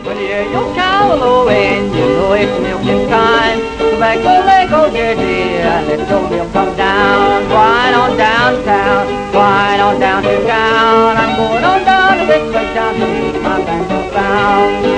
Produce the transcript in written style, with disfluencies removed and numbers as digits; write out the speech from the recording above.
When you hear your cow lowing, you know it's milking time. So back go leg, go dirty, and let your milk come down. Right on downtown, right on down to town. I'm going on down to Vicksburg town to meet my banjo found.